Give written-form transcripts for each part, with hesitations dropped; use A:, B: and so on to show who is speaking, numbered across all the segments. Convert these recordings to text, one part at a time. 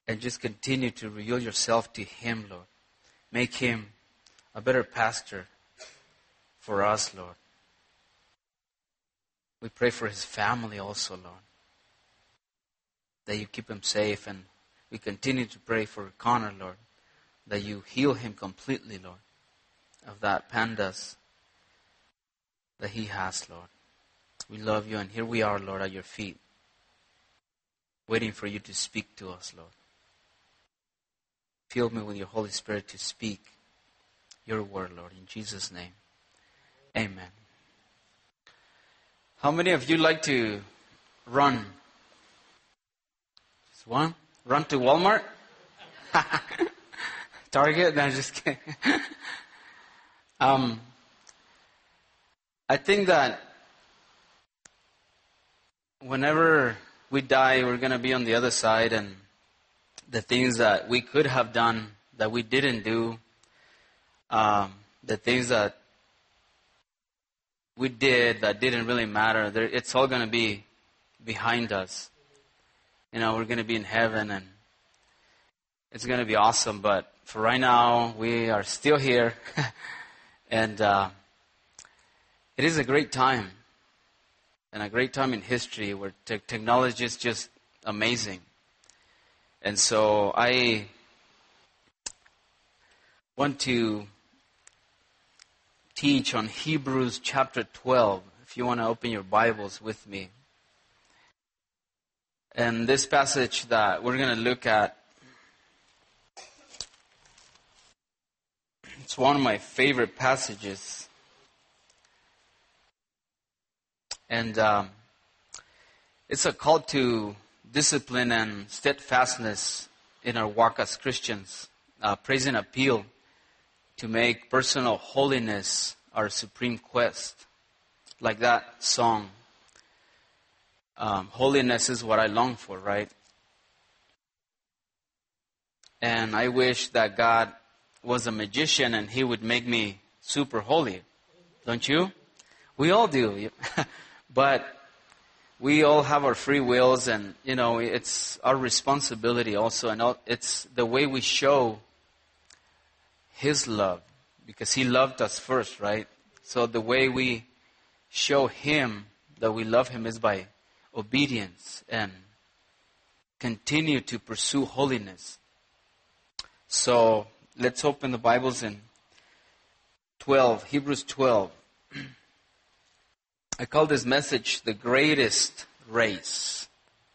A: And just continue to reveal yourself to him, Lord. Make him a better pastor for us, Lord. We pray for his family also, Lord. That you keep him safe. And we continue to pray for Connor, Lord. That you heal him completely, Lord. Of that pandas that he has, Lord. We love you, and here we are, Lord, at your feet. Waiting for you to speak to us, Lord. Fill me with your Holy Spirit to speak your word, Lord. In Jesus' name. Amen. How many of you like to run? Just one? Run to Walmart? Target? No, just kidding. I think that whenever we die, we're going to be on the other side, and the things that we could have done that we didn't do, the things that we did that didn't really matter, it's all going to be behind us. You know, we're going to be in heaven, and it's going to be awesome. But for right now, we are still here, and it is a great time, and a great time in history where technology is just amazing. And so I want to teach on Hebrews chapter 12, if you want to open your Bibles with me. And this passage that we're going to look at, it's one of my favorite passages. And it's a call to discipline and steadfastness in our walk as Christians. Praise and appeal to make personal holiness our supreme quest. Like that song. Holiness is what I long for, right? And I wish that God was a magician and he would make me super holy. Don't you? We all do. But we all have our free wills, and, you know, it's our responsibility also. And it's the way we show his love, because he loved us first, right? So the way we show him that we love him is by obedience and continue to pursue holiness. So let's open the Bibles in Hebrews 12. I call this message the greatest race.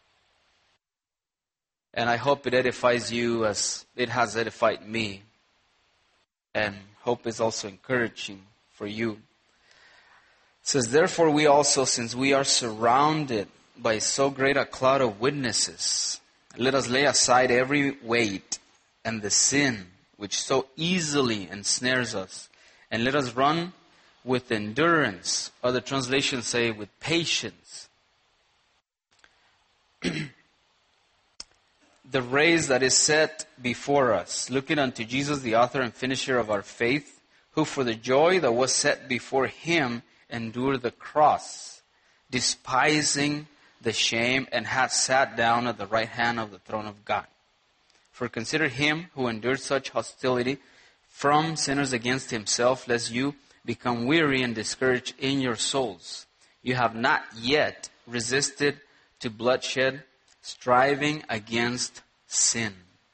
A: And I hope it edifies you as it has edified me. And hope is also encouraging for you. It says, therefore we also, since we are surrounded by so great a cloud of witnesses, let us lay aside every weight and the sin which so easily ensnares us, and let us run with endurance. Other translations say with patience. The race that is set before us, looking unto Jesus, the author and finisher of our faith, who for the joy that was set before him endured the cross, despising the shame, and hath sat down at the right hand of the throne of God. For consider him who endured such hostility from sinners against himself, lest you become weary and discouraged in your souls. You have not yet resisted to bloodshed, striving against sin.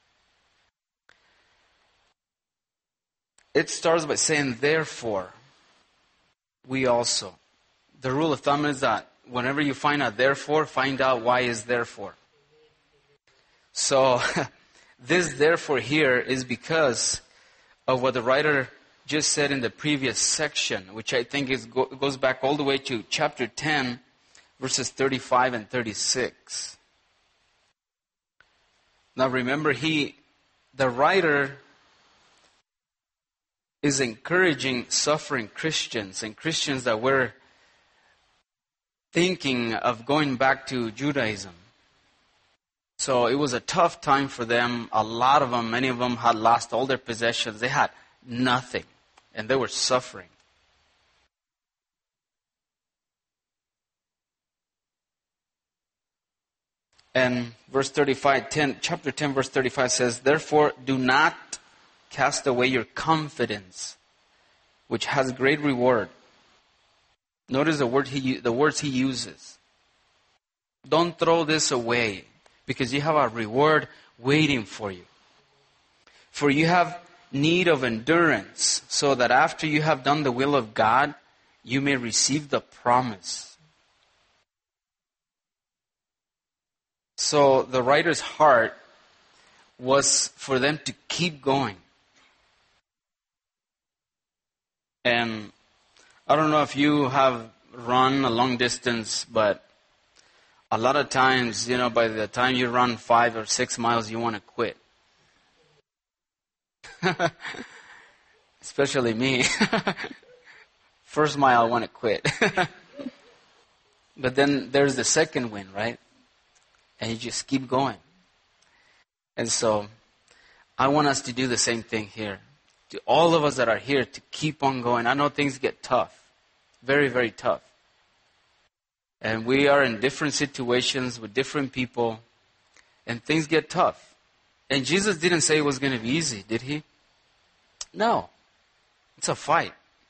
A: It starts by saying, therefore, we also. The rule of thumb is that whenever you find a therefore, find out why is therefore. So, this therefore here is because of what the writer just said in the previous section, which I think goes back all the way to chapter 10, verses 35 and 36. Now remember, the writer is encouraging suffering Christians and Christians that were thinking of going back to Judaism. So it was a tough time for them. A lot of them, many of them had lost all their possessions. They had nothing. And they were suffering. And verse 35, chapter 10, verse 35 says, "Therefore do not cast away your confidence, which has great reward." Notice the words he uses. Don't throw this away, because you have a reward waiting for you. For you have need of endurance, so that after you have done the will of God, you may receive the promise. So the writer's heart was for them to keep going. And I don't know if you have run a long distance, but a lot of times, by the time you run 5 or 6 miles, you want to quit. Especially me. First mile, I want to quit. But then there's the second win, right? And you just keep going. And so I want us to do the same thing here. To all of us that are here, to keep on going. I know things get tough. Very, very tough. And we are in different situations with different people. And things get tough. And Jesus didn't say it was going to be easy, did he? No. It's a fight.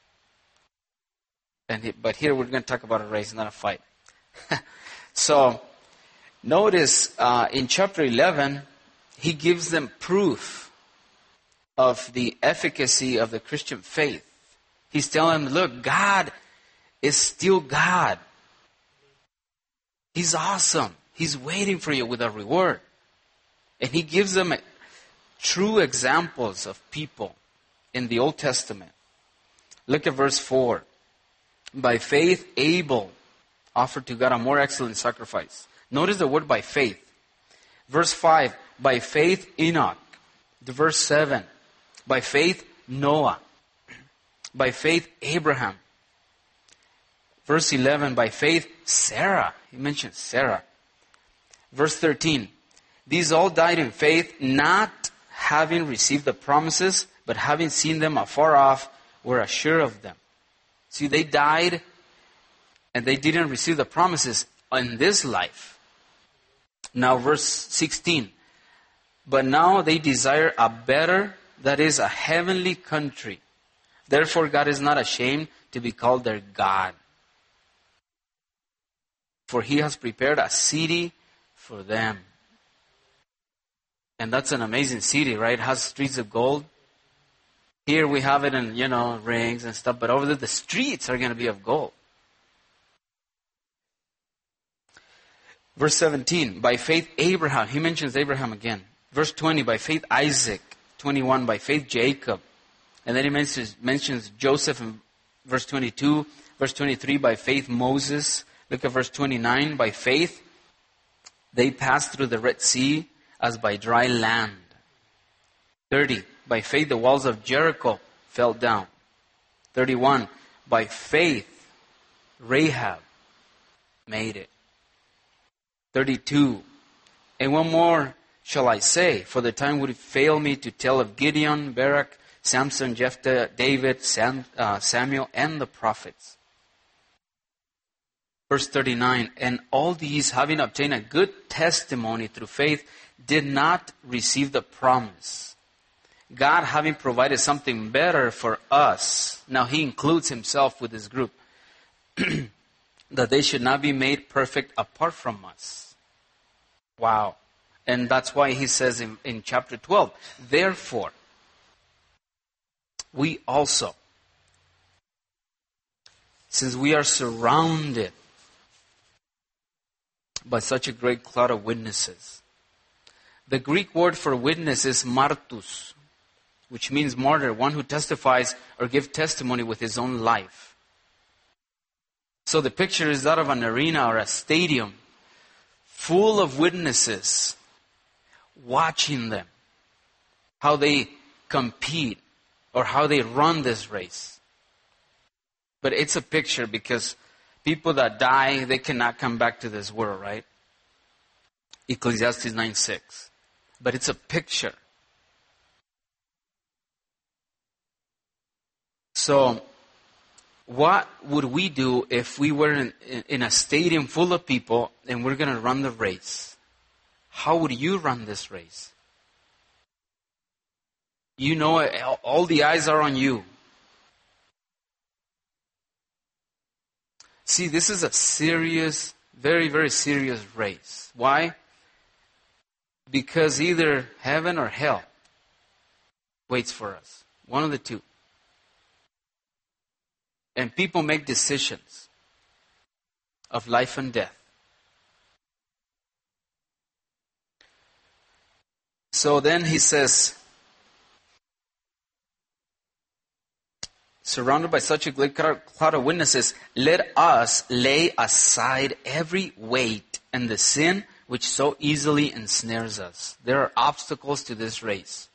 A: But here we're going to talk about a race, not a fight. So, notice in chapter 11, he gives them proof of the efficacy of the Christian faith. He's telling them, look, God is still God. He's awesome. He's waiting for you with a reward. And he gives them true examples of people in the Old Testament. Look at verse 4. By faith, Abel offered to God a more excellent sacrifice. Notice the word by faith. Verse 5, by faith, Enoch. Verse 7, by faith, Noah. By faith, Abraham. Verse 11, by faith, Sarah. He mentions Sarah. Verse 13, these all died in faith, not having received the promises, but having seen them afar off, were assured of them. See, they died and they didn't receive the promises in this life. Now, verse 16. But now they desire a better, that is, a heavenly country. Therefore, God is not ashamed to be called their God. For he has prepared a city for them. And that's an amazing city, right? It has streets of gold. Here we have it in, rings and stuff, but over there the streets are going to be of gold. Verse 17, by faith Abraham. He mentions Abraham again. Verse 20, by faith Isaac. 21, by faith Jacob. And then he mentions Joseph in verse 22. Verse 23, by faith Moses. Look at verse 29, by faith they passed through the Red Sea as by dry land. 30, by faith the walls of Jericho fell down. 31, by faith Rahab made it. 32, and one more shall I say, for the time would fail me to tell of Gideon, Barak, Samson, Jephthah, David, Samuel, and the prophets. Verse 39, and all these, having obtained a good testimony through faith, did not receive the promise. God having provided something better for us, now he includes himself with this group, that they should not be made perfect apart from us. Wow. And that's why he says in chapter 12, therefore, we also, since we are surrounded by such a great cloud of witnesses. The Greek word for witness is martus, which means martyr, one who testifies or gives testimony with his own life. So the picture is that of an arena or a stadium full of witnesses watching them, how they compete or how they run this race. But it's a picture because people that die, they cannot come back to this world, right? Ecclesiastes 9:6. But it's a picture. So, what would we do if we were in a stadium full of people and we're going to run the race? how would you run this race? You know, all the eyes are on you. See, this is a serious, very, very serious race. Why? Because either heaven or hell waits for us. One of the two. And people make decisions of life and death. So then he says, surrounded by such a great cloud of witnesses, let us lay aside every weight and the sin which so easily ensnares us. There are obstacles to this race.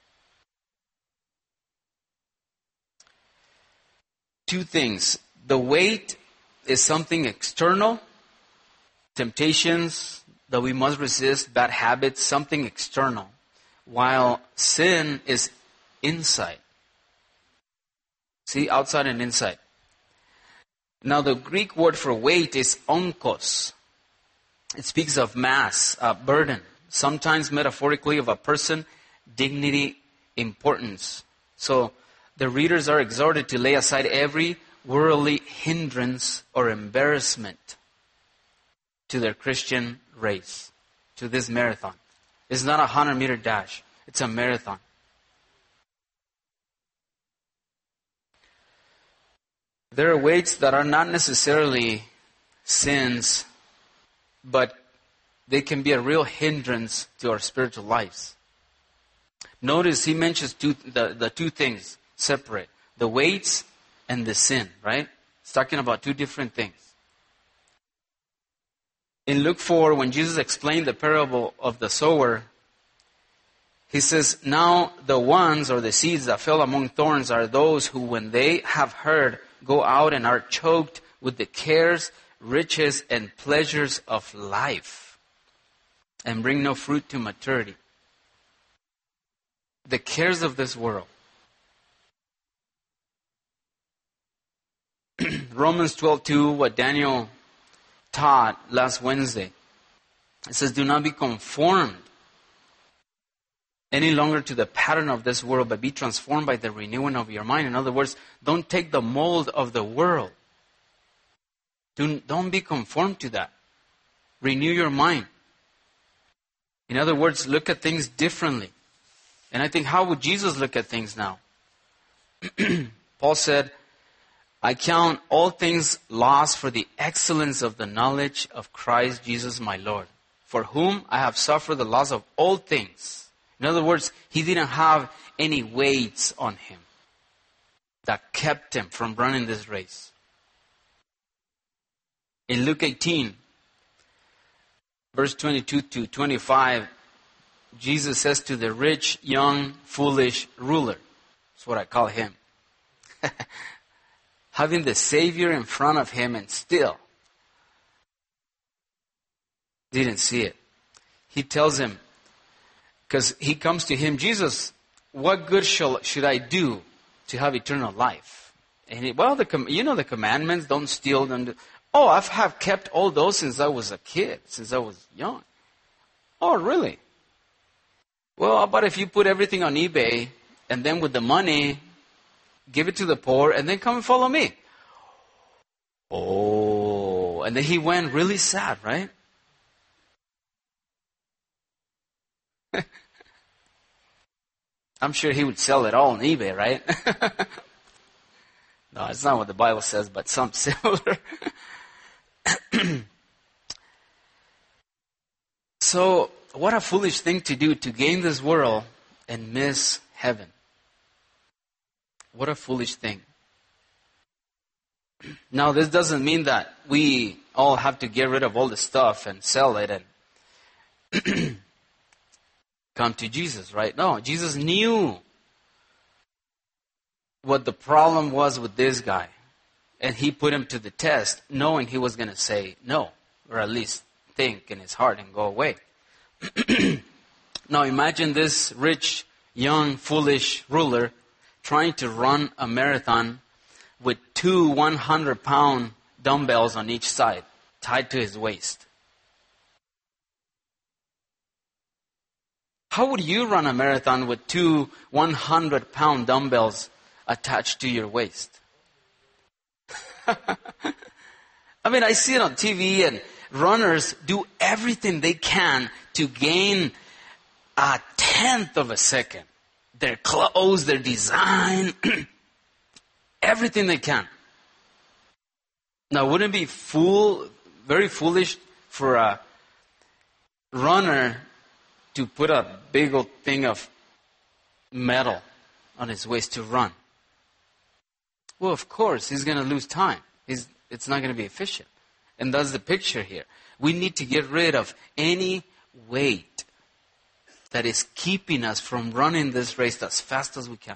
A: Two things. The weight is something external, temptations that we must resist, bad habits, something external, while sin is inside. See, outside and inside. Now, the Greek word for weight is onkos. It speaks of mass, burden, sometimes metaphorically of a person, dignity, importance. So, the readers are exhorted to lay aside every worldly hindrance or embarrassment to their Christian race, to this marathon. It's not a 100-meter dash. It's a marathon. There are weights that are not necessarily sins, but they can be a real hindrance to our spiritual lives. Notice he mentions the two things separate. The weights and the sin, right? It's talking about two different things. In Luke 4, when Jesus explained the parable of the sower, he says, now the ones or the seeds that fell among thorns are those who, when they have heard, go out and are choked with the cares, riches, and pleasures of life, and bring no fruit to maturity. The cares of this world. Romans 12:2, what Daniel taught last Wednesday. It says, do not be conformed any longer to the pattern of this world, but be transformed by the renewing of your mind. In other words, don't take the mold of the world. Don't be conformed to that. Renew your mind. In other words, look at things differently. And I think, how would Jesus look at things now? Paul said, I count all things lost for the excellence of the knowledge of Christ Jesus my Lord, for whom I have suffered the loss of all things. In other words, he didn't have any weights on him that kept him from running this race. In Luke 18, verse 22 to 25, Jesus says to the rich, young, foolish ruler, that's what I call him, having the Savior in front of him and still didn't see it. He tells him, because he comes to him, Jesus, what good should I do to have eternal life? And the commandments, don't steal, don't do. Oh, I have kept all those since I was a kid, since I was young. Oh, really? Well, how about if you put everything on eBay, and then with the money, give it to the poor, and then come and follow me? Oh, and then he went really sad, right? I'm sure he would sell it all on eBay, right? No, it's not what the Bible says, but something similar. So, what a foolish thing to do, to gain this world and miss heaven. What a foolish thing. Now, this doesn't mean that we all have to get rid of all the stuff and sell it and come to Jesus, right? No, Jesus knew what the problem was with this guy. And he put him to the test, knowing he was going to say no, or at least think in his heart and go away. Now imagine this rich, young, foolish ruler trying to run a marathon with 2 100-pound dumbbells on each side, tied to his waist. How would you run a marathon with two 100-pound dumbbells attached to your waist? I mean, I see it on TV, and runners do everything they can to gain a tenth of a second. Their clothes, their design, everything they can. Now, wouldn't it be very foolish for a runner to put a big old thing of metal on his waist to run? Well, of course, he's going to lose time. It's not going to be efficient. And that's the picture here. We need to get rid of any weight that is keeping us from running this race as fast as we can.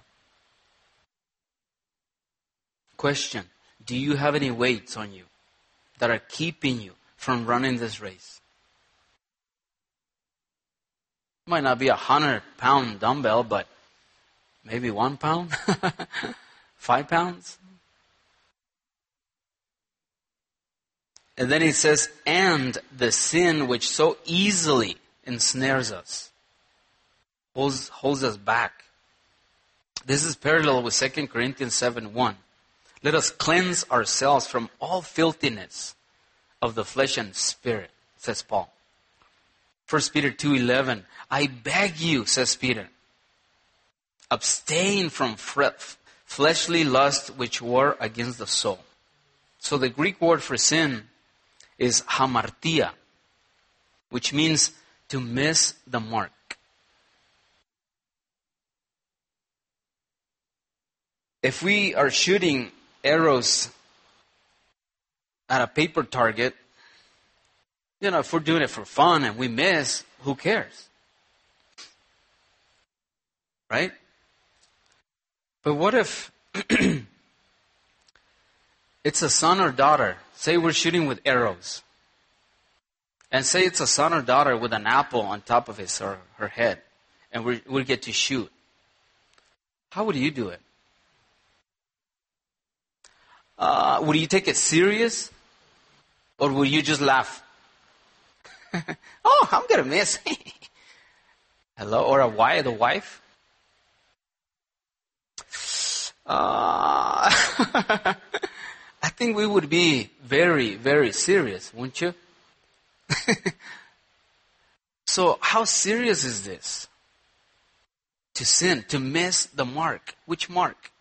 A: Question: do you have any weights on you that are keeping you from running this race? Might not be 100-pound dumbbell, but maybe 1 pound, 5 pounds. And then he says, and the sin which so easily ensnares us, holds us back. This is parallel with 2 Corinthians 7:1. Let us cleanse ourselves from all filthiness of the flesh and spirit, says Paul. 1 Peter 2:11. I beg you, says Peter, abstain from fleshly lust which war against the soul. So the Greek word for sin is hamartia, which means to miss the mark. If we are shooting arrows at a paper target, if we're doing it for fun and we miss, who cares? Right? But what if it's a son or daughter? Say we're shooting with arrows. And say it's a son or daughter with an apple on top of his or her head. And we get to shoot. How would you do it? Would you take it serious? Or would you just laugh? Oh, I'm going to miss. Hello? Or the wife? I think we would be very, very serious, wouldn't you? So how serious is this? To sin, to miss the mark. Which mark?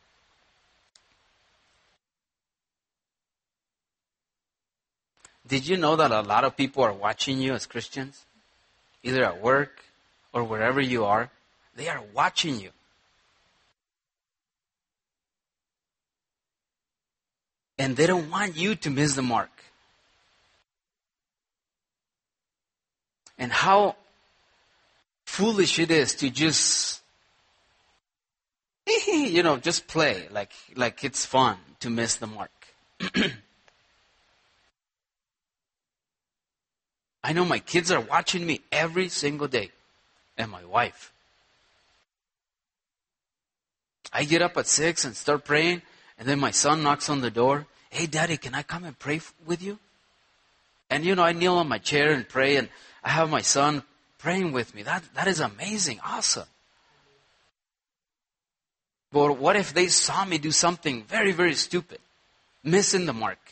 A: Did you know that a lot of people are watching you as Christians? Either at work or wherever you are. They are watching you. And they don't want you to miss the mark. And how foolish it is to just play like it's fun to miss the mark. I know my kids are watching me every single day, and my wife. I get up at 6 and start praying, and then my son knocks on the door. Hey, Daddy, can I come and pray with you? And I kneel on my chair and pray, and I have my son praying with me. That is amazing, awesome. But what if they saw me do something very, very stupid, missing the mark?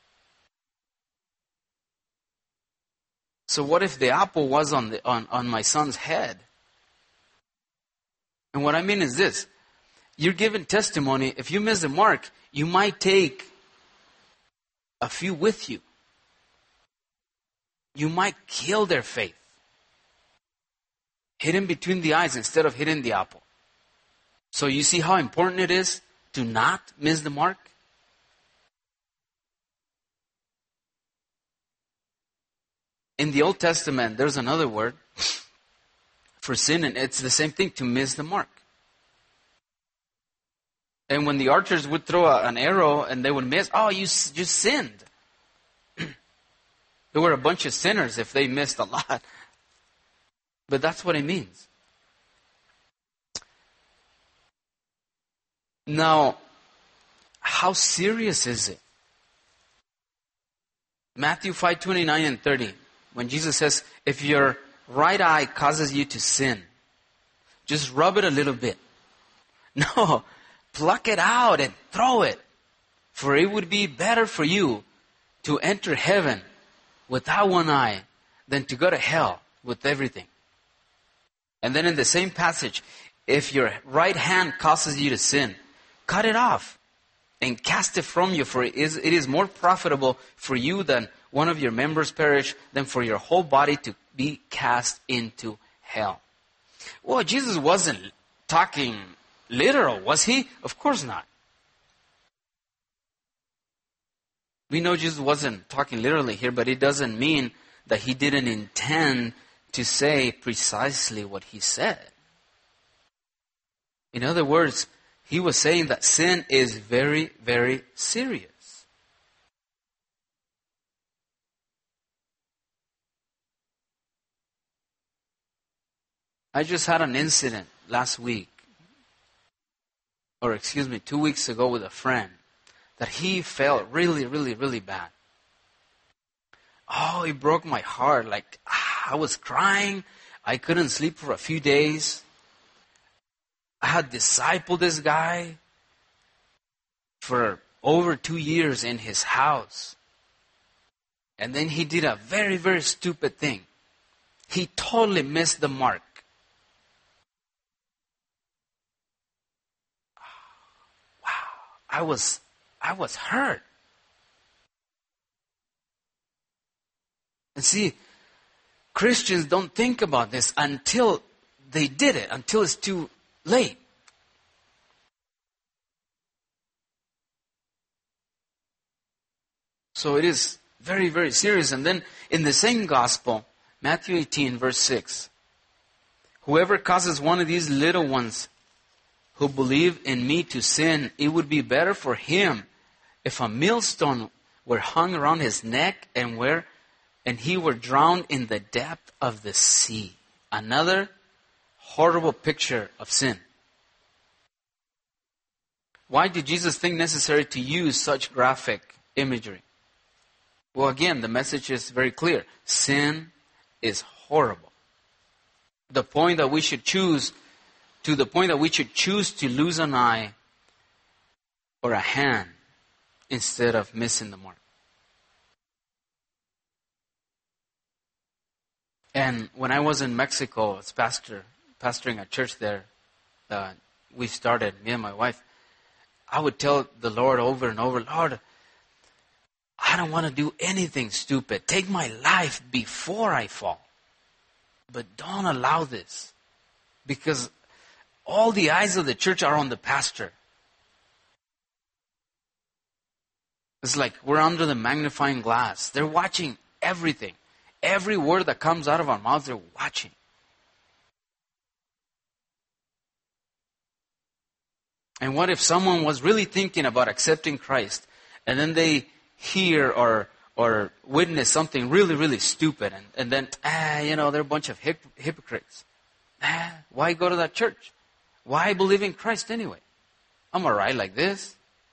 A: So what if the apple was on my son's head? And what I mean is this. You're giving testimony. If you miss the mark, you might take a few with you. You might kill their faith. Hidden between the eyes instead of hitting the apple. So you see how important it is to not miss the mark? In the Old Testament, there's another word for sin, and it's the same thing, to miss the mark. And when the archers would throw an arrow and they would miss, you just sinned. There were a bunch of sinners if they missed a lot. But that's what it means. Now, how serious is it? Matthew 5:29 and 30. When Jesus says, if your right eye causes you to sin, just rub it a little bit. No, pluck it out and throw it. For it would be better for you to enter heaven without one eye than to go to hell with everything. And then in the same passage, if your right hand causes you to sin, cut it off and cast it from you, for it is more profitable for you than one of your members perish than for your whole body to be cast into hell. Well, Jesus wasn't talking literal, was he? Of course not. We know Jesus wasn't talking literally here, but it doesn't mean that he didn't intend to say precisely what he said. In other words, he was saying that sin is very, very serious. I just had an incident last week, 2 weeks ago with a friend, that he felt really, really, really bad. Oh, it broke my heart. I was crying. I couldn't sleep for a few days. I had discipled this guy for over 2 years in his house. And then he did a very, very stupid thing. He totally missed the mark. Wow. I was hurt. And see, Christians don't think about this until they did it, until it's too late. So it is very, very serious. And then in the same gospel, Matthew 18, verse 6, whoever causes one of these little ones who believe in me to sin, it would be better for him if a millstone were hung around his neck and he were drowned in the depth of the sea. Another horrible picture of sin. Why did Jesus think necessary to use such graphic imagery? Well, again, the message is very clear. Sin is horrible. To the point that we should choose to lose an eye or a hand instead of missing the mark. And when I was in Mexico as pastoring a church there, we started, me and my wife, I would tell the Lord over and over, Lord, I don't want to do anything stupid. Take my life before I fall. But don't allow this. Because all the eyes of the church are on the pastor. It's like we're under the magnifying glass. They're watching everything. Every word that comes out of our mouths, they're watching. And what if someone was really thinking about accepting Christ, and then they hear or witness something really, really stupid, and then, they're a bunch of hypocrites. Why go to that church? Why believe in Christ anyway? I'm all right like this.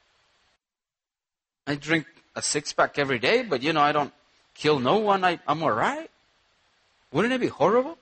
A: I drink a 6-pack every day, but I don't kill no one. I'm all right. Wouldn't it be horrible?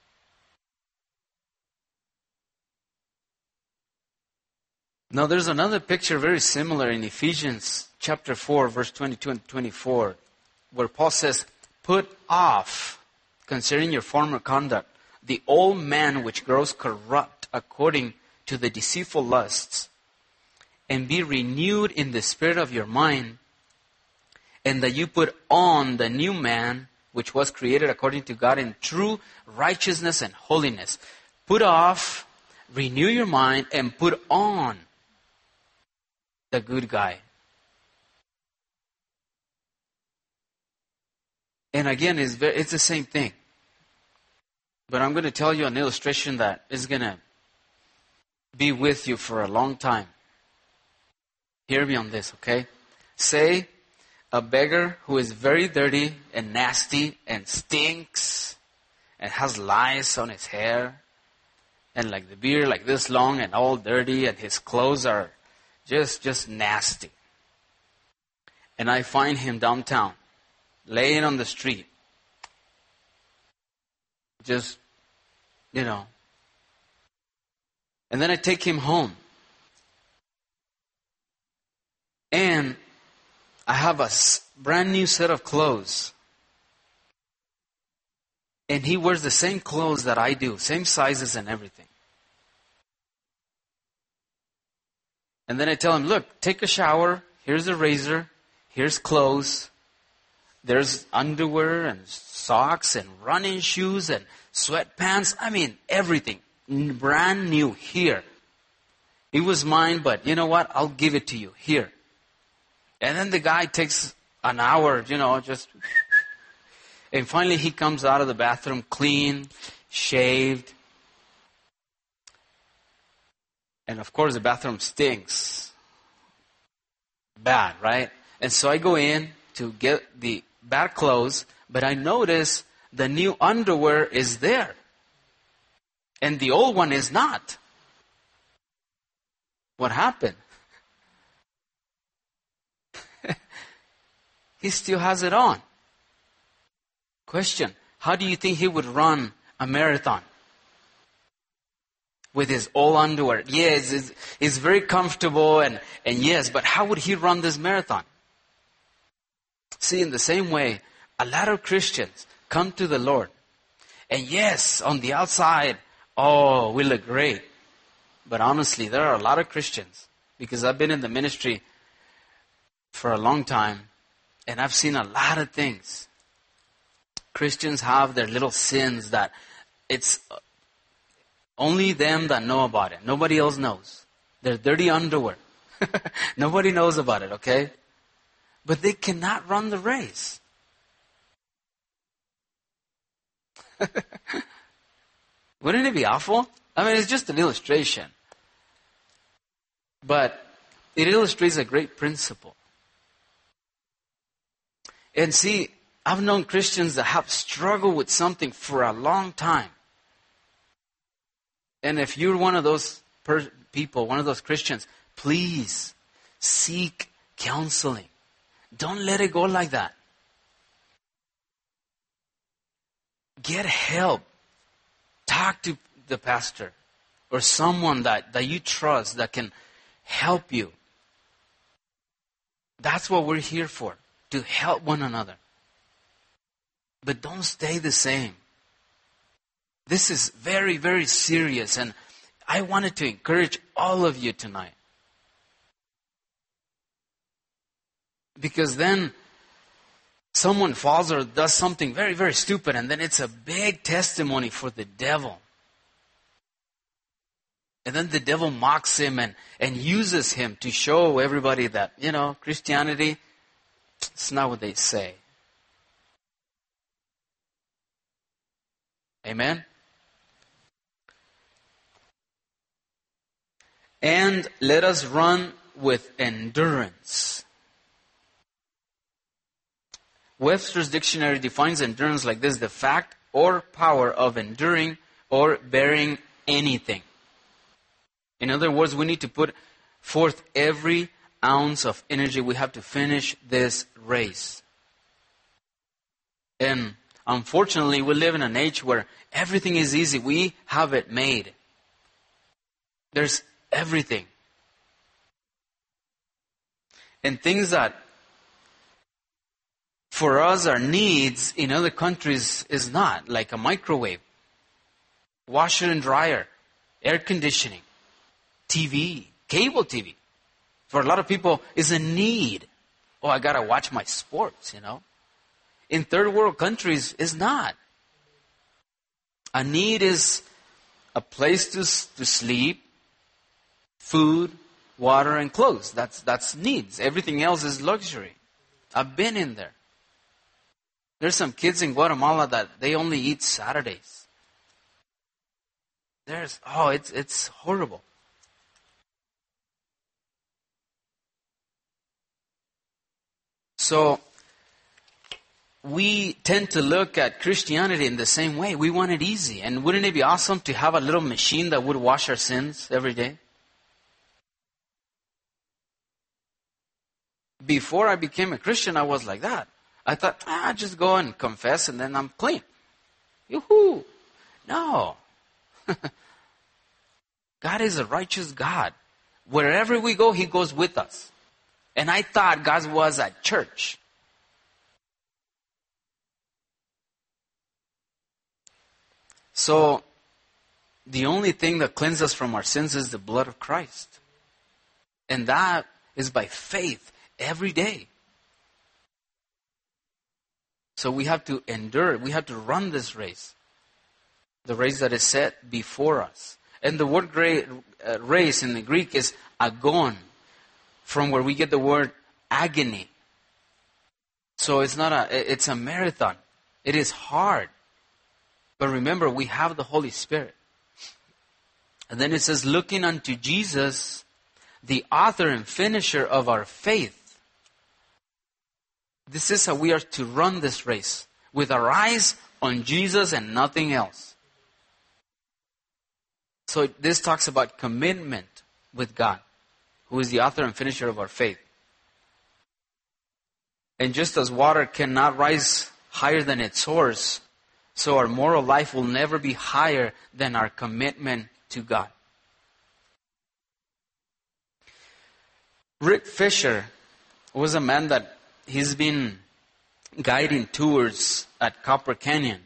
A: Now, there's another picture very similar in Ephesians chapter 4, verse 22 and 24, where Paul says, put off, concerning your former conduct, the old man which grows corrupt according to the deceitful lusts, and be renewed in the spirit of your mind, and that you put on the new man which was created according to God in true righteousness and holiness. Put off, renew your mind, and put on the good guy. And again, it's the same thing. But I'm going to tell you an illustration that is going to be with you for a long time. Hear me on this, okay? Say a beggar who is very dirty and nasty and stinks and has lice on his hair and like the beard like this long and all dirty and his clothes are just nasty. And I find him downtown, laying on the street, just, And then I take him home. And I have a brand new set of clothes. And he wears the same clothes that I do, same sizes and everything. And then I tell him, look, take a shower. Here's a razor. Here's clothes. There's underwear and socks and running shoes and sweatpants. I mean, everything. Brand new here. It was mine, but you know what? I'll give it to you here. And then the guy takes an hour, just... And finally he comes out of the bathroom clean, shaved. And of course the bathroom stinks. Bad, right? And so I go in to get the bad clothes, but I notice the new underwear is there. And the old one is not. What happened? He still has it on. Question, how do you think he would run a marathon? With his old underwear. Yes, it's very comfortable and yes, but how would he run this marathon? See, in the same way, a lot of Christians come to the Lord. And yes, on the outside, we look great. But honestly, there are a lot of Christians, because I've been in the ministry for a long time, and I've seen a lot of things. Christians have their little sins that it's only them that know about it. Nobody else knows. Their dirty underwear. Nobody knows about it, okay? But they cannot run the race. Wouldn't it be awful? I mean, it's just an illustration. But it illustrates a great principle. And see, I've known Christians that have struggled with something for a long time. And if you're one of those people, one of those Christians, please seek counseling. Don't let it go like that. Get help. Talk to the pastor or someone that you trust that can help you. That's what we're here for, to help one another. But don't stay the same. This is very, very serious, and I wanted to encourage all of you tonight. Because then someone falls or does something very, very stupid, and then it's a big testimony for the devil. And then the devil mocks him and uses him to show everybody that, Christianity, it's not what they say. Amen? And let us run with endurance. Webster's dictionary defines endurance like this: the fact or power of enduring or bearing anything. In other words, we need to put forth every ounce of energy we have to finish this race. And unfortunately, we live in an age where everything is easy. We have it made. There's everything. And things that for us are needs in other countries is not, like a microwave, washer and dryer, air conditioning, TV, cable TV. For a lot of people, is a need. I got to watch my sports, In third world countries, is not. A need is a place to sleep, food, water, and clothes. That's needs. Everything else is luxury. I've been in there. There's some kids in Guatemala that they only eat Saturdays. It's horrible. So, we tend to look at Christianity in the same way. We want it easy. And wouldn't it be awesome to have a little machine that would wash our sins every day? Before I became a Christian, I was like that. I thought, just go and confess and then I'm clean. Yoo-hoo! No. God God is a righteous God. Wherever we go, He goes with us. And I thought God was at church. So, the only thing that cleanses us from our sins is the blood of Christ. And that is by faith every day. So we have to endure. We have to run this race. The race that is set before us. And the word race in the Greek is agon, from where we get the word agony. So it's a marathon. It is hard. But remember, we have the Holy Spirit. And then it says, looking unto Jesus, the author and finisher of our faith. This is how we are to run this race, with our eyes on Jesus and nothing else. So this talks about commitment with God, who is the author and finisher of our faith. And just as water cannot rise higher than its source, so our moral life will never be higher than our commitment to God. Rick Fisher was a man that he's been guiding tours at Copper Canyon.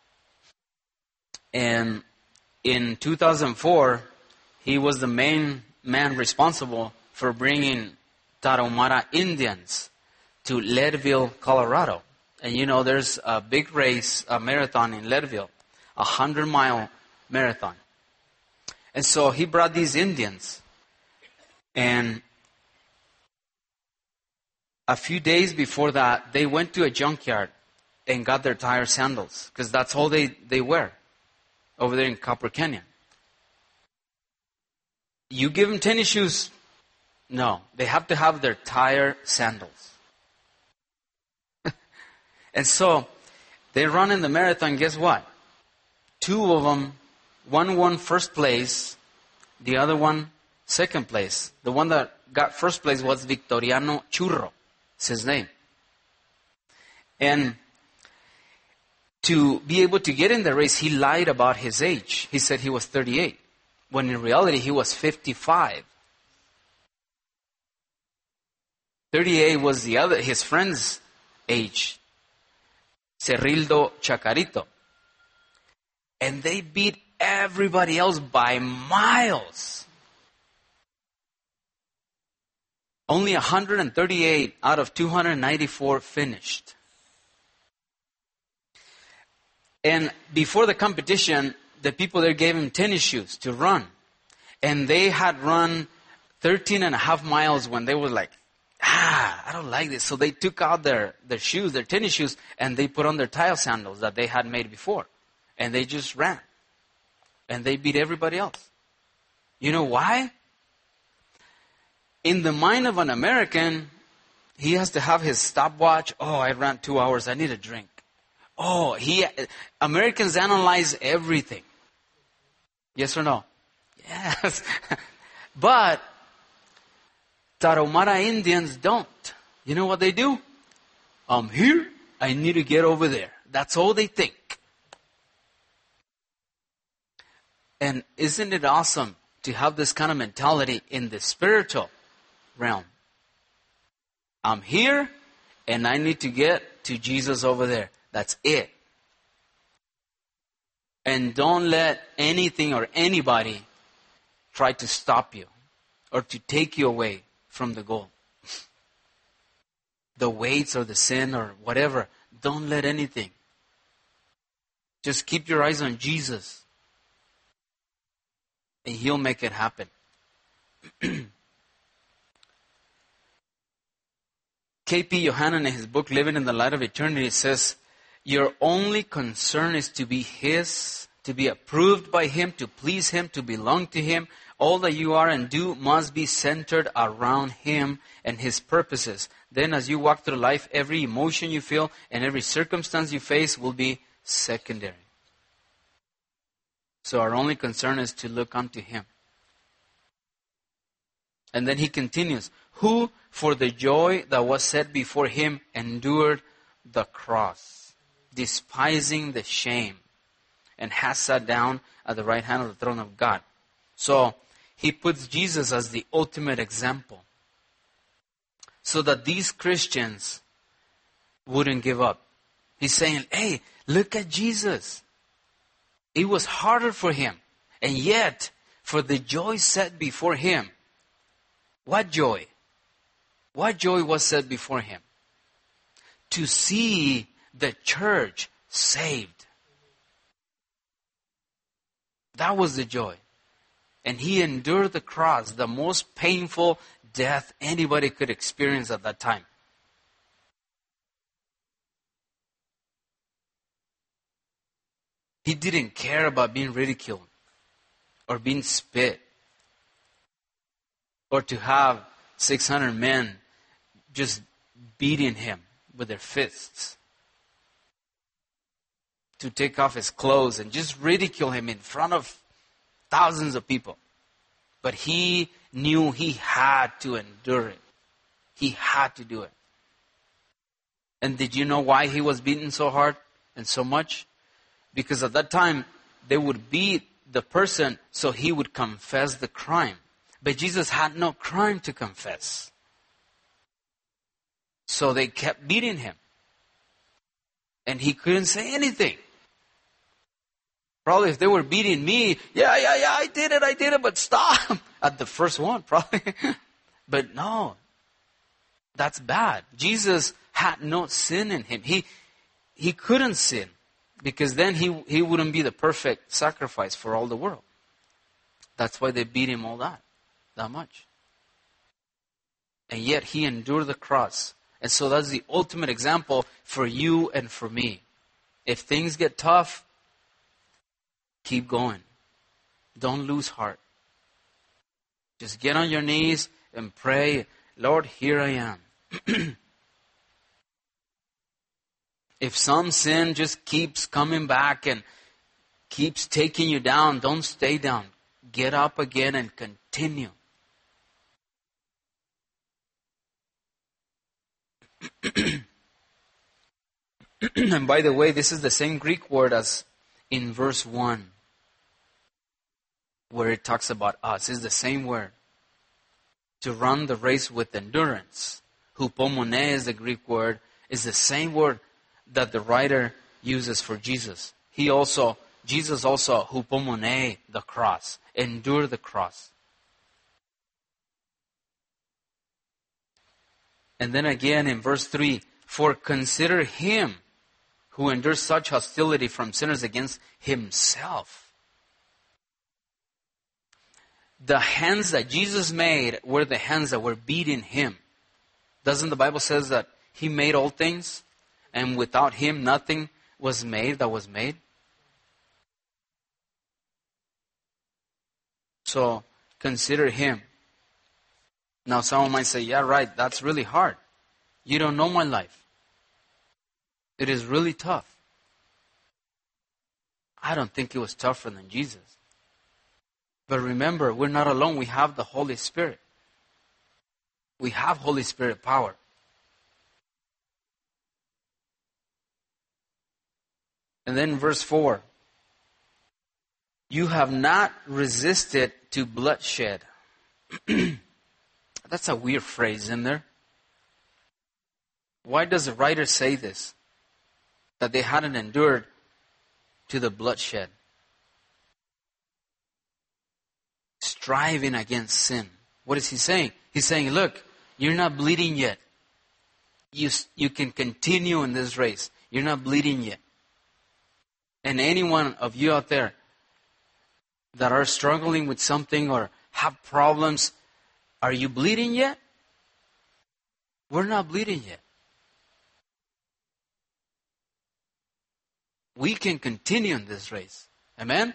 A: And in 2004, he was the main man responsible for bringing Tarahumara Indians to Leadville, Colorado. And you know, there's a big race, a marathon in Leadville, 100-mile marathon. And so he brought these Indians. And a few days before that, they went to a junkyard and got their tire sandals, because that's all they wear over there in Copper Canyon. You give them tennis shoes? No, they have to have their tire sandals. And so, they run in the marathon, guess what? Two of them, one won first place, the other one second place. The one that got first place was Victoriano Churro. It's his name. And to be able to get in the race, he lied about his age. He said he was 38, when in reality he was 55. 38 was his friend's age, Cerrildo Chacarito. And they beat everybody else by miles. Only 138 out of 294 finished. And before the competition, the people there gave him tennis shoes to run. And they had run 13 and a half miles when they were like, I don't like this. So they took out their shoes, their tennis shoes, and they put on their tile sandals that they had made before. And they just ran. And they beat everybody else. You know why? In the mind of an American, he has to have his stopwatch. Oh, I ran 2 hours. I need a drink. Oh, Americans analyze everything. Yes or no? Yes. But Tarahumara Indians don't. You know what they do? I'm here. I need to get over there. That's all they think. And isn't it awesome to have this kind of mentality in the spiritual realm? I'm here and I need to get to Jesus over there. That's it. And don't let anything or anybody try to stop you or to take you away from the goal. The weights or the sin or whatever. Don't let anything. Just keep your eyes on Jesus. And He'll make it happen. K.P. Yohanan in his book, Living in the Light of Eternity, says, your only concern is to be His, to be approved by Him, to please Him, to belong to Him. All that you are and do must be centered around Him and His purposes. Then as you walk through life, every emotion you feel and every circumstance you face will be secondary. So our only concern is to look unto Him. And then he continues, who for the joy that was set before Him endured the cross, despising the shame, and has sat down at the right hand of the throne of God. So he puts Jesus as the ultimate example, so that these Christians wouldn't give up. He's saying, hey, look at Jesus. It was harder for him. And yet, for the joy set before him, what joy? What joy was set before him? To see the church saved. That was the joy. And he endured the cross, the most painful death anybody could experience at that time. He didn't care about being ridiculed or being spit or to have 600 men just beating him with their fists, to take off his clothes and just ridicule him in front of thousands of people. But he knew he had to endure it. He had to do it. And did you know why he was beaten so hard and so much? Because at that time, they would beat the person so he would confess the crime. But Jesus had no crime to confess. So they kept beating him. And he couldn't say anything. Probably if they were beating me, yeah, I did it, but stop. At the first one, probably. But no, that's bad. Jesus had no sin in him. He couldn't sin, because then he wouldn't be the perfect sacrifice for all the world. That's why they beat him all that much. And yet he endured the cross. And so that's the ultimate example for you and for me. If things get tough, keep going. Don't lose heart. Just get on your knees and pray, Lord, here I am. If some sin just keeps coming back and keeps taking you down, don't stay down. Get up again and continue. And by the way, this is the same Greek word as in verse 1, where it talks about us. It's the same word. To run the race with endurance. Hupomone is the Greek word. Is the same word that the writer uses for Jesus. Jesus also hupomone the cross. Endure the cross. And then again in verse 3, for consider him who endures such hostility from sinners against himself. The hands that Jesus made were the hands that were beating him. Doesn't the Bible says that he made all things, and without him nothing was made that was made? So consider him. Now someone might say, yeah, right, that's really hard. You don't know my life. It is really tough. I don't think it was tougher than Jesus. But remember, we're not alone. We have the Holy Spirit. We have Holy Spirit power. And then verse 4. You have not resisted to bloodshed. That's a weird phrase in there. Why does the writer say this? That they hadn't endured to the bloodshed. Striving against sin. What is he saying? He's saying, look, you're not bleeding yet. You can continue in this race. You're not bleeding yet. And any one of you out there that are struggling with something or have problems, are you bleeding yet? We're not bleeding yet. We can continue in this race. Amen?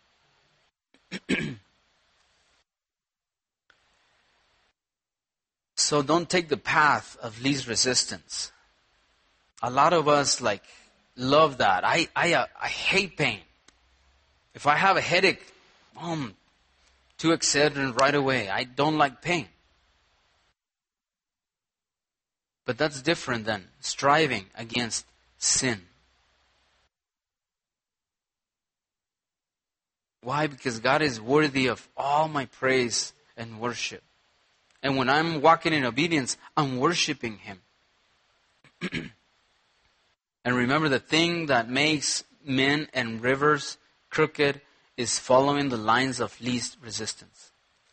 A: So don't take the path of least resistance. A lot of us love that. I hate pain. If I have a headache, boom, to Excedrin right away. I don't like pain. But that's different than striving against sin. Why? Because God is worthy of all my praise and worship. And when I'm walking in obedience, I'm worshiping Him. And remember, the thing that makes men and rivers crooked is following the lines of least resistance.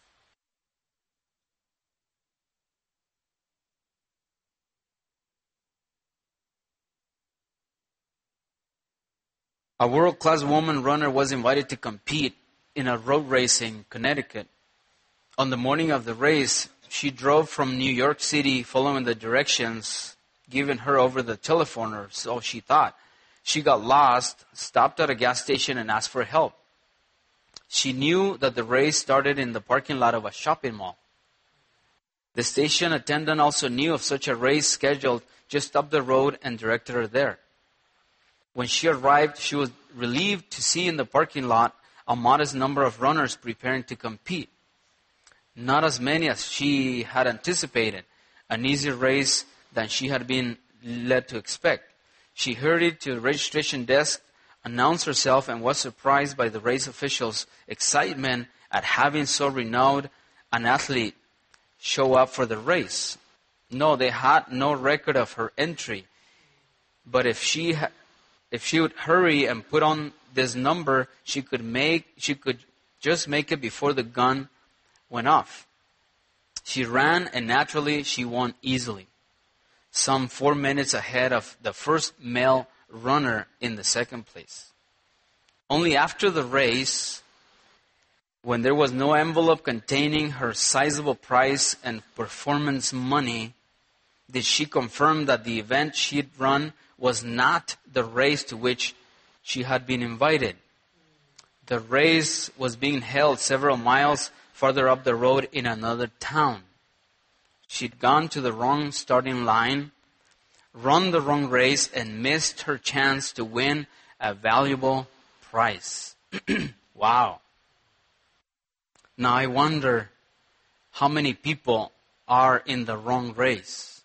A: A world-class woman runner was invited to compete in a road race in Connecticut. On the morning of the race, she drove from New York City following the directions given her over the telephone, or so she thought. She got lost, stopped at a gas station, and asked for help. She knew that the race started in the parking lot of a shopping mall. The station attendant also knew of such a race scheduled just up the road and directed her there. When she arrived, she was relieved to see in the parking lot a modest number of runners preparing to compete. Not as many as she had anticipated, an easier race than she had been led to expect. She hurried to the registration desk, announced herself, and was surprised by the race officials' excitement at having so renowned an athlete show up for the race. No, they had no record of her entry, but if she would hurry and put on this number, she could just make it before the gun went off. She ran, and naturally she won easily, some 4 minutes ahead of the first male runner in the second place. Only after the race, when there was no envelope containing her sizable prize and performance money, did she confirm that the event she'd run was not the race to which she had been invited. The race was being held several miles farther up the road in another town. She'd gone to the wrong starting line, run the wrong race, and missed her chance to win a valuable prize. Wow. Now I wonder how many people are in the wrong race.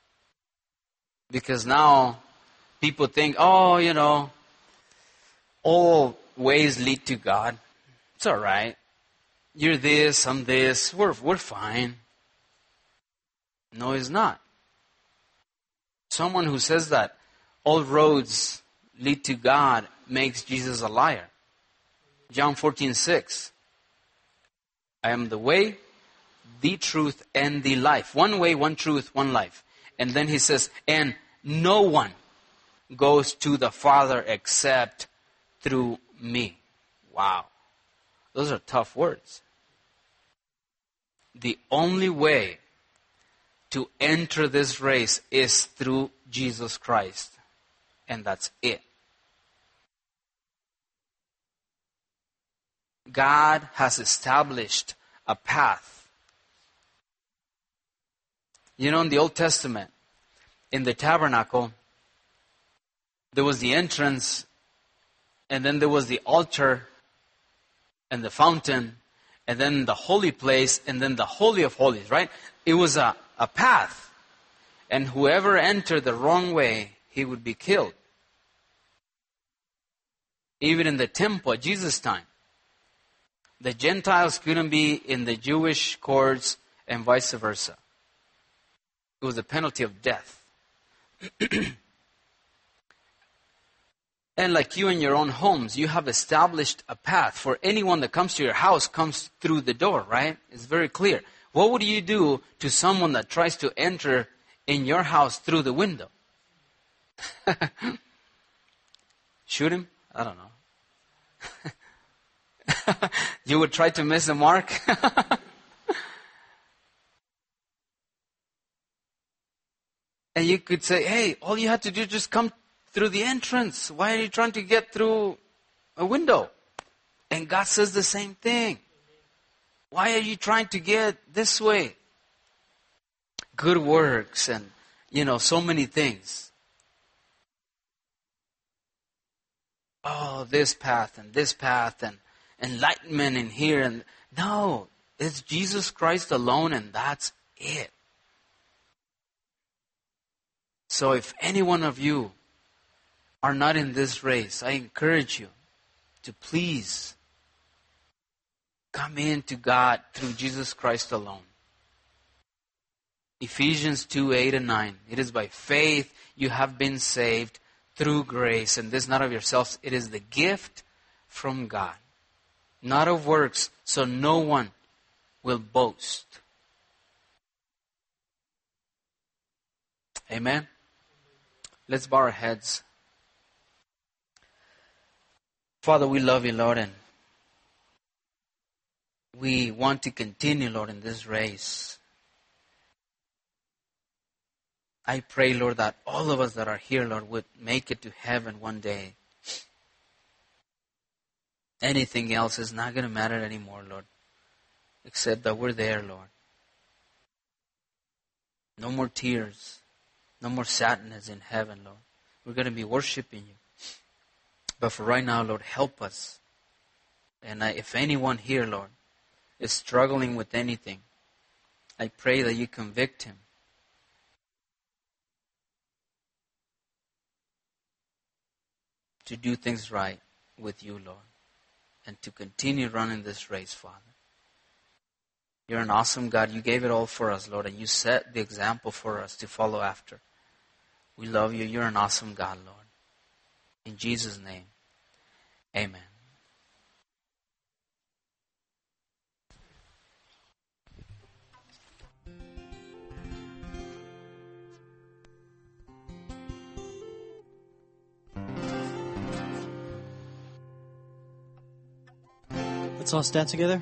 A: Because now people think, all ways lead to God. It's all right. You're this, I'm this. We're fine. No, it's not. Someone who says that all roads lead to God makes Jesus a liar. John 14:6. I am the way, the truth, and the life. One way, one truth, one life. And then he says, and no one goes to the Father except through me. Wow. Those are tough words. The only way to enter this race is through Jesus Christ. And that's it. God has established a path. In the Old Testament, in the tabernacle, there was the entrance, and then there was the altar, and the fountain, and then the holy place, and then the Holy of Holies, right? It was a path. And whoever entered the wrong way, he would be killed. Even in the temple at Jesus' time, the Gentiles couldn't be in the Jewish courts and vice versa. It was a penalty of death. And like you in your own homes, you have established a path. For anyone that comes to your house comes through the door, right? It's very clear. What would you do to someone that tries to enter in your house through the window? Shoot him? I don't know. You would try to miss the mark? And you could say, hey, all you have to do is just come through the entrance. Why are you trying to get through a window? And God says the same thing. Why are you trying to get this way? Good works and, so many things. Oh, this path and enlightenment in here. And no, it's Jesus Christ alone, and that's it. So if any one of you are not in this race, I encourage you to please come into God through Jesus Christ alone. Ephesians 2, 8 and 9. It is by faith you have been saved through grace, and this not of yourselves. It is the gift from God, not of works, so no one will boast. Amen? Let's bow our heads. Father, we love you, Lord, and we want to continue, Lord, in this race. I pray, Lord, that all of us that are here, Lord, would make it to heaven one day. Anything else is not going to matter anymore, Lord, except that we're there, Lord. No more tears. No more sadness in heaven, Lord. We're going to be worshiping you. But for right now, Lord, help us. And if anyone here, Lord, is struggling with anything, I pray that you convict him. To do things right with you, Lord. And to continue running this race, Father. You're an awesome God. You gave it all for us, Lord. And you set the example for us to follow after. We love you. You're an awesome God, Lord. In Jesus' name, amen.
B: Let's all stand together.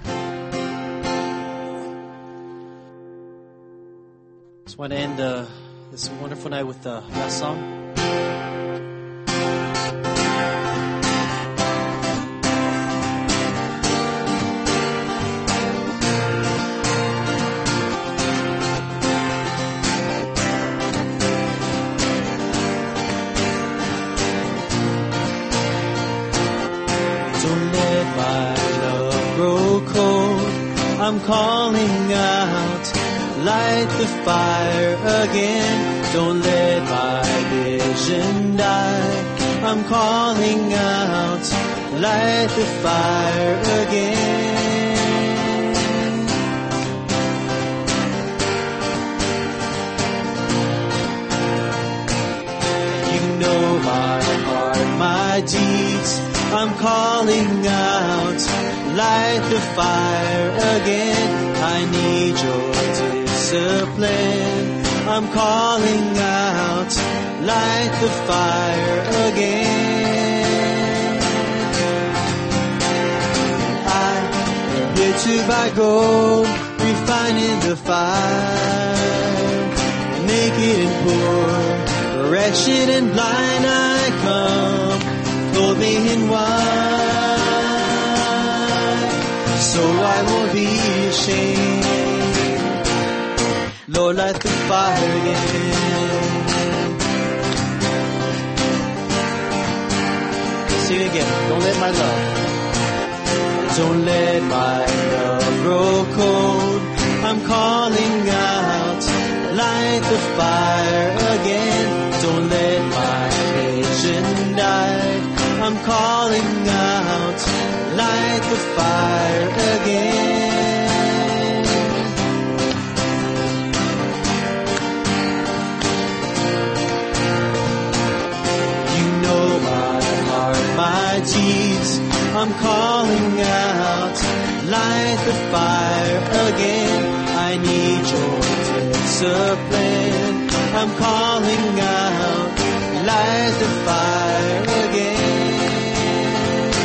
B: Just want to end this wonderful night with the last song. Don't let my love grow cold. I'm calling out. Light the fire again. Don't let my vision die. I'm calling out. Light the fire again. You know my heart, my deeds. I'm calling out. Light the fire again. I need your discipline. I'm calling out. Light the fire again. I am here to buy gold, refining the fire, naked and poor, wretched and blind I come, clothe me in white, so I won't be ashamed. Lord, light the fire again. Sing it again. Don't let my love. Don't let my love grow cold. I'm calling out. Light the fire again. Don't let my vision die. I'm calling out. Light the fire again. My deeds, I'm calling out. Light the fire again. I need your discipline. I'm calling out. Light the fire again.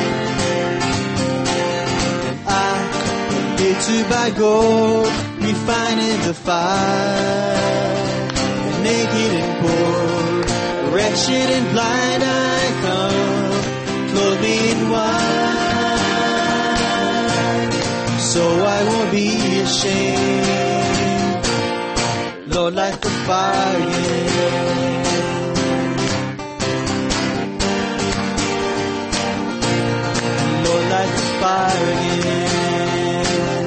B: And I am here to buy gold, refining the fire. Naked and poor, wretched and blind I come. Clothe me in white, so I won't be ashamed. Lord, light the fire again. Lord, light the fire again.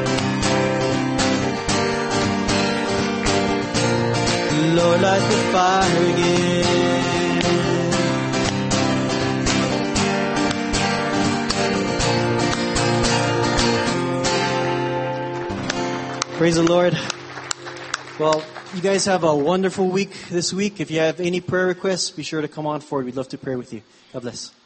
B: Lord, light the fire again. Praise the Lord. Well, you guys have a wonderful week this week. If you have any prayer requests, be sure to come on forward. We'd love to pray with you. God bless.